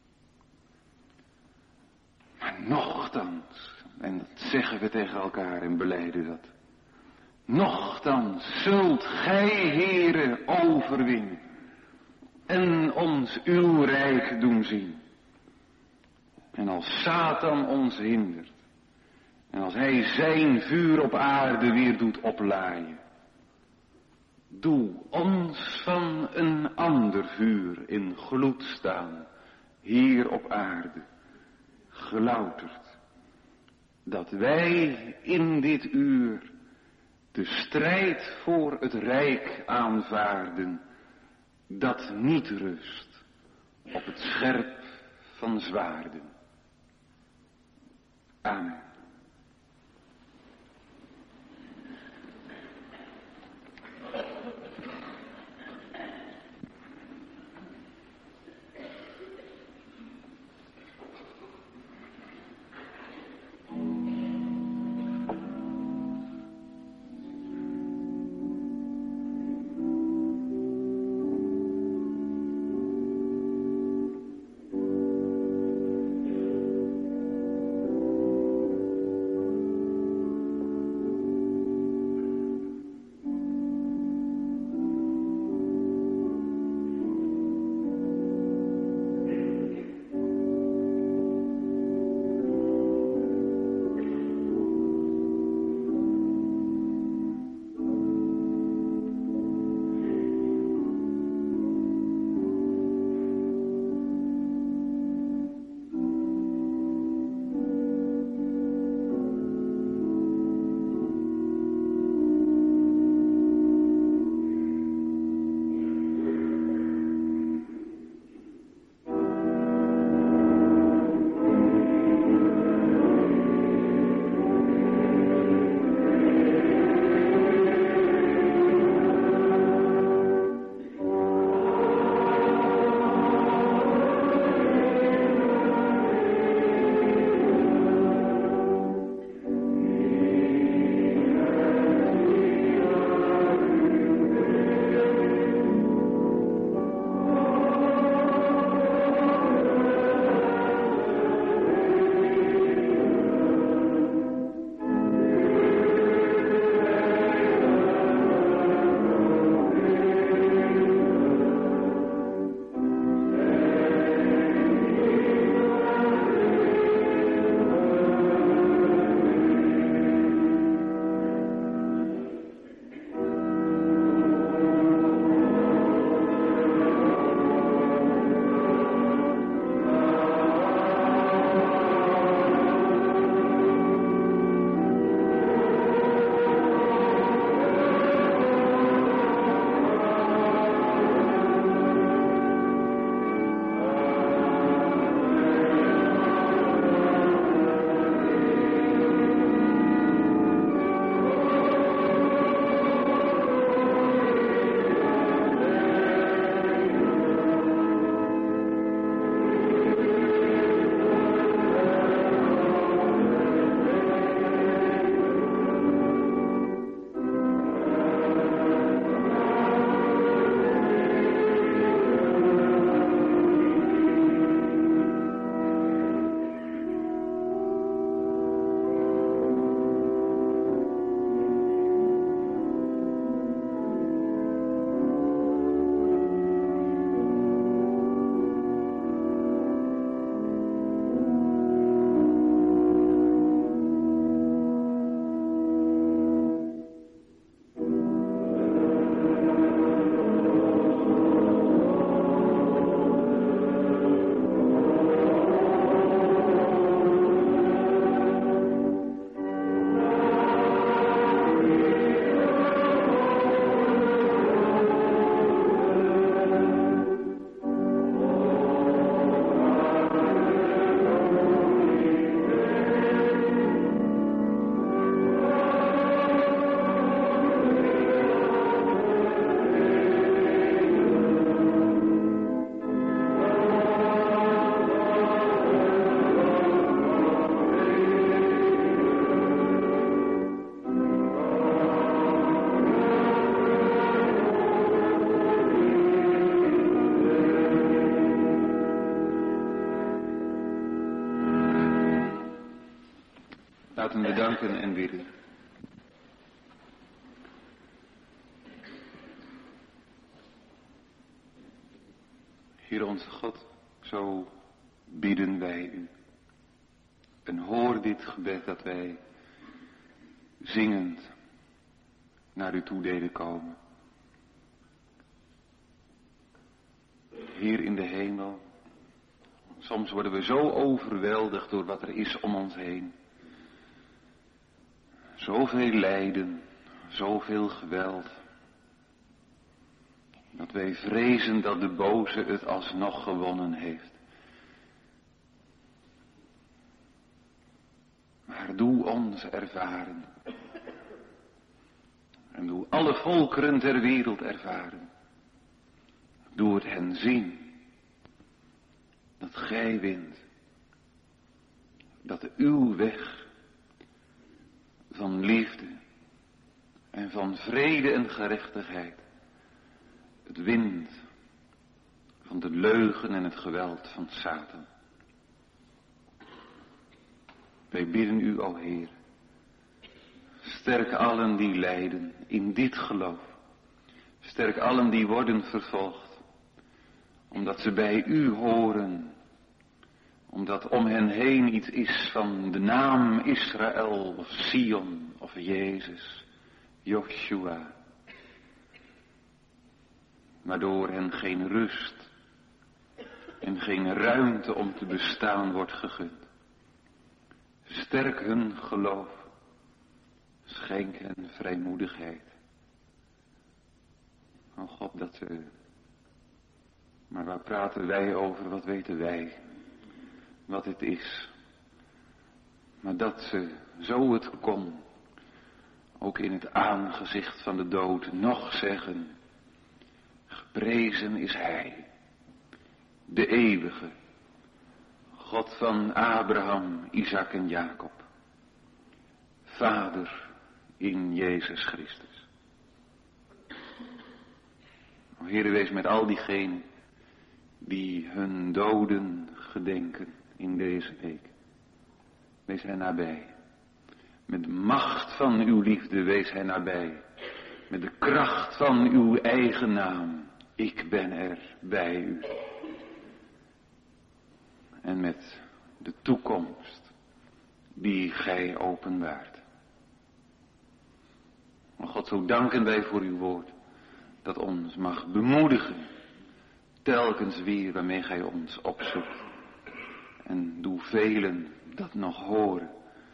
Maar nochtans, en dat zeggen we tegen elkaar en belijden dat. Nochtans zult gij, Heere, overwinnen en ons uw rijk doen zien. En als Satan ons hindert en als hij zijn vuur op aarde weer doet oplaaien, doe ons van een ander vuur in gloed staan, hier op aarde, gelouterd, dat wij in dit uur de strijd voor het rijk aanvaarden, dat niet rust op het scherp van zwaarden. Amen. Laten we danken en bidden. Heer onze God, zo bidden wij u. En hoor dit gebed dat wij zingend naar u toe deden komen. Heer in de hemel, soms worden we zo overweldigd door wat er is om ons heen. Zoveel lijden, zoveel geweld. Dat wij vrezen dat de boze het alsnog gewonnen heeft. Maar doe ons ervaren. En doe alle volkeren ter wereld ervaren. Doe het hen zien. Dat gij wint. Dat uw weg van liefde en van vrede en gerechtigheid het wint van de leugen en het geweld van Satan. Wij bidden u, o Heer, sterk allen die lijden in dit geloof. Sterk allen die worden vervolgd, omdat ze bij u horen. Omdat om hen heen iets is van de naam Israël of Sion of Jezus, Joshua. Waardoor hen geen rust en geen ruimte om te bestaan wordt gegund. Sterk hun geloof, schenk hen vrijmoedigheid. O God, dat ze... Maar waar praten wij over, wat weten wij, wat het is. Maar dat ze, zo het kon, ook in het aangezicht van de dood nog zeggen: geprezen is Hij, de eeuwige, God van Abraham, Isaac en Jacob, Vader in Jezus Christus. O Heere, wees met al diegenen die hun doden gedenken in deze week. Wees hen nabij. Met de macht van uw liefde wees hen nabij. Met de kracht van uw eigen naam. Ik ben er bij u. En met de toekomst die gij openbaart. O God, zo danken wij voor uw woord. Dat ons mag bemoedigen. Telkens weer waarmee gij ons opzoekt. En doe velen dat nog horen.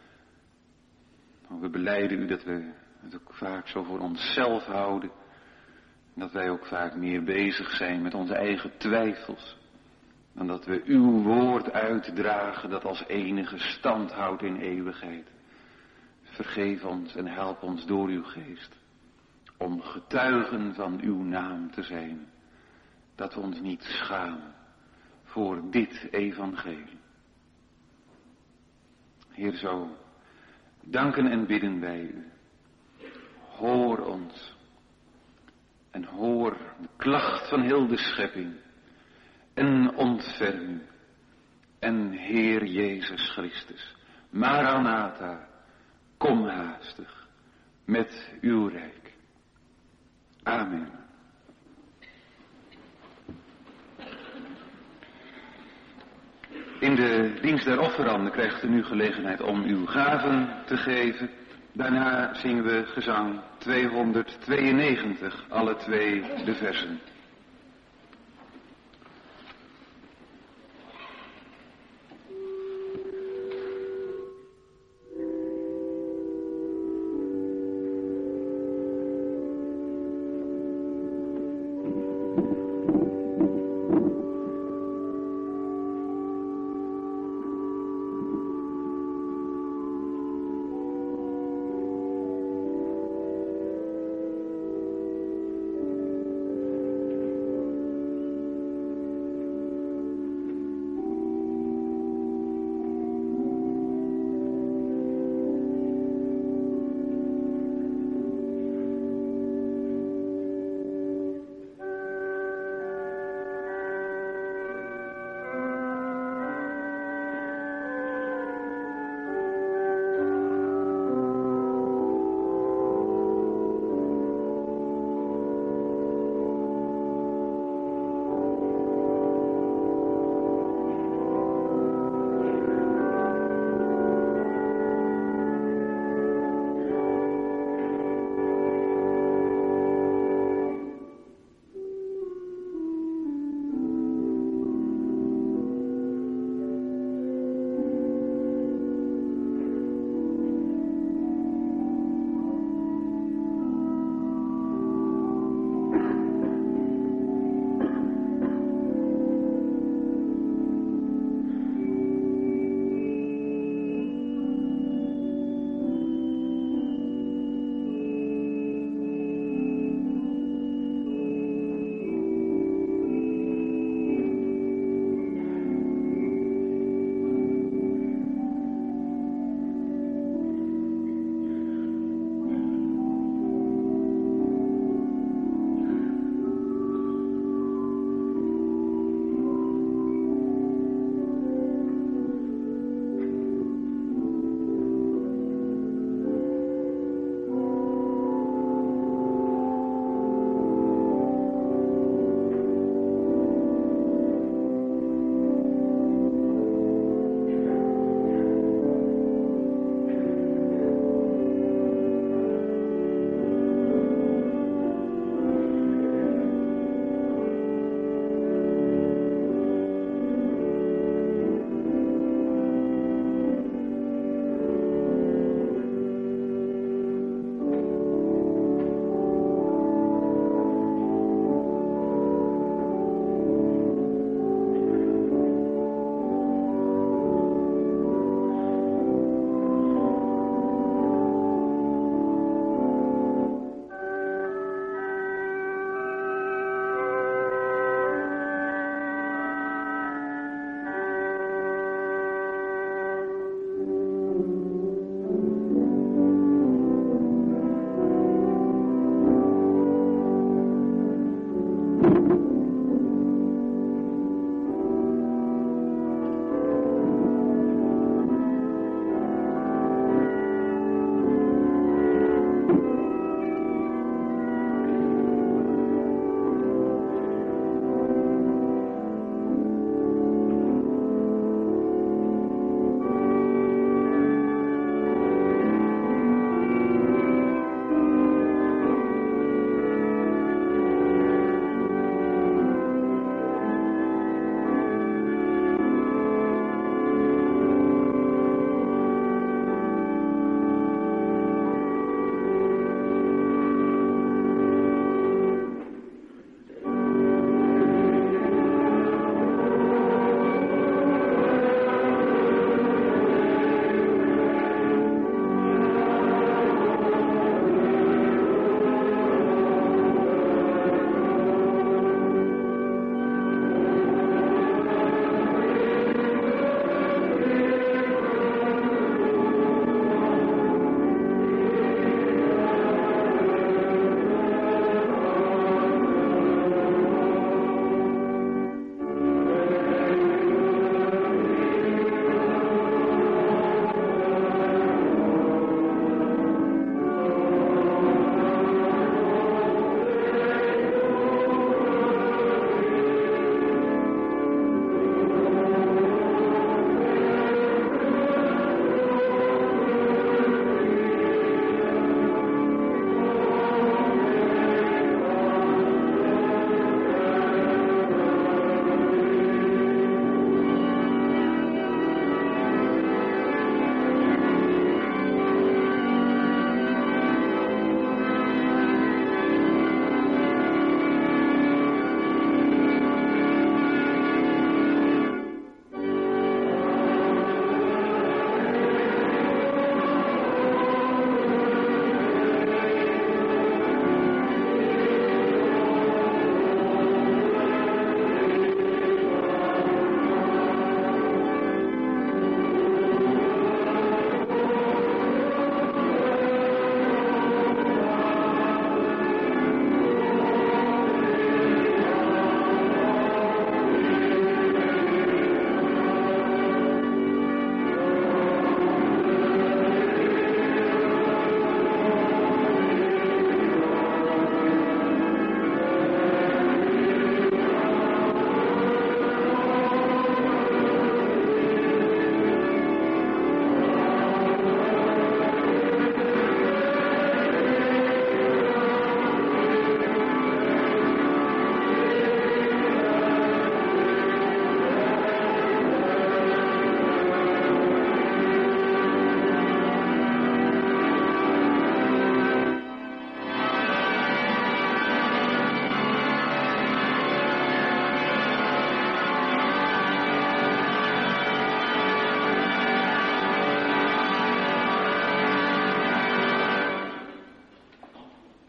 We belijden u dat we het ook vaak zo voor onszelf houden. Dat wij ook vaak meer bezig zijn met onze eigen twijfels. Dan dat we uw woord uitdragen dat als enige stand houdt in eeuwigheid. Vergeef ons en help ons door uw geest. Om getuigen van uw naam te zijn. Dat we ons niet schamen voor dit evangelie. Heer, zo danken en bidden wij u. Hoor ons. En hoor de klacht van heel de schepping. En ontferm u. En Heer Jezus Christus. Maranatha, kom haastig met uw rijk. Amen. In de dienst der offeranden krijgt u nu gelegenheid om uw gaven te geven. Daarna zingen we gezang 292, alle twee de versen.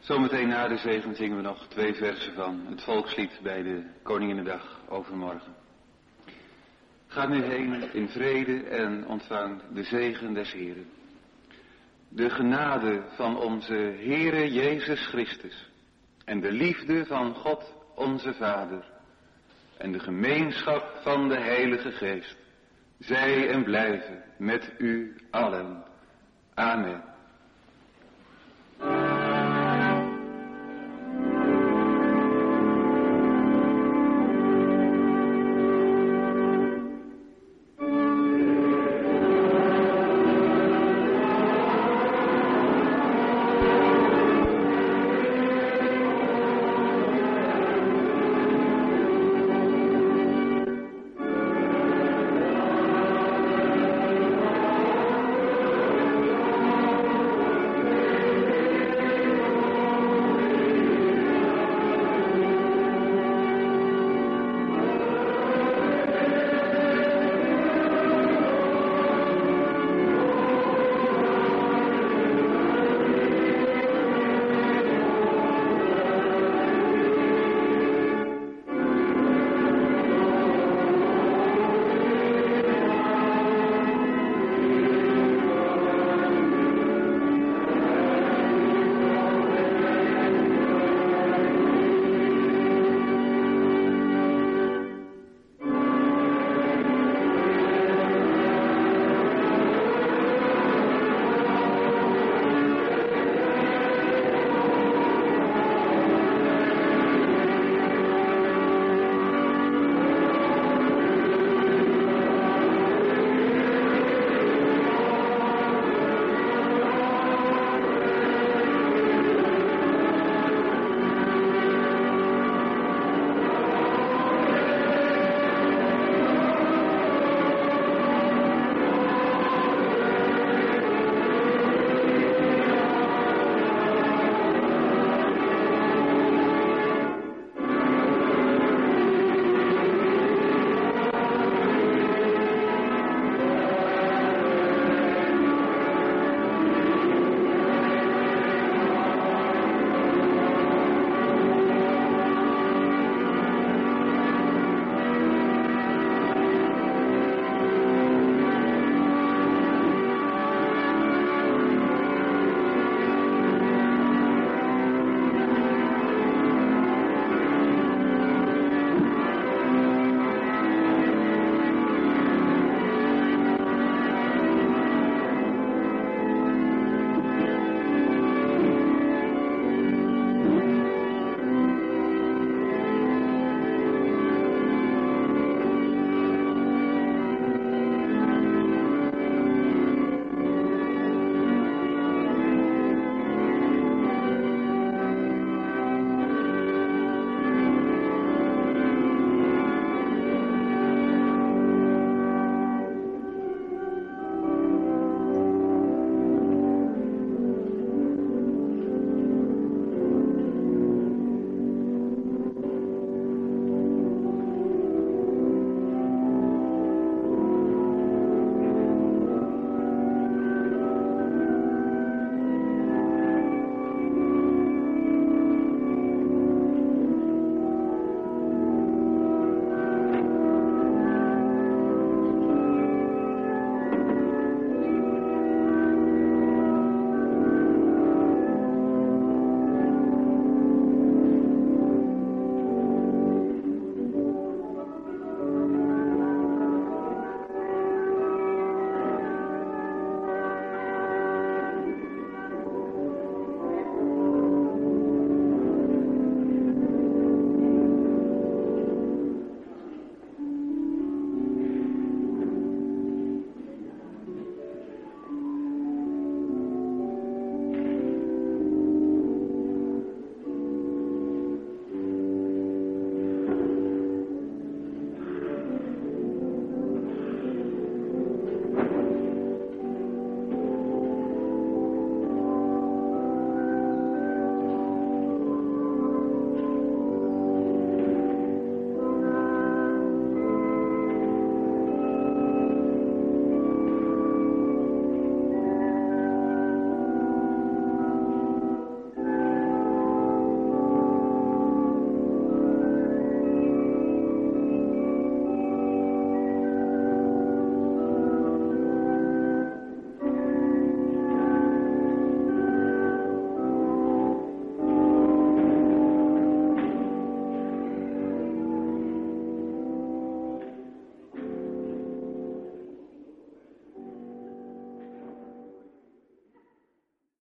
Zometeen na de zegen zingen we nog 2 versen van het volkslied bij de Koninginnedag overmorgen. Ga nu heen in vrede en ontvang de zegen des Heren. De genade van onze Heere Jezus Christus en de liefde van God onze Vader en de gemeenschap van de Heilige Geest, zij en blijven met u allen. Amen.